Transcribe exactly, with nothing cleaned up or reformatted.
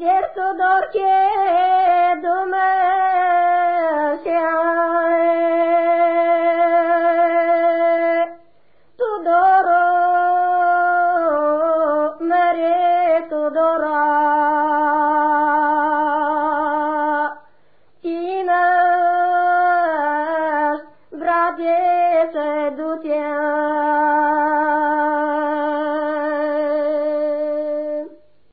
Iar Tudor ce Dumnezeu Tudoro mere Tudora Ines brade se dutea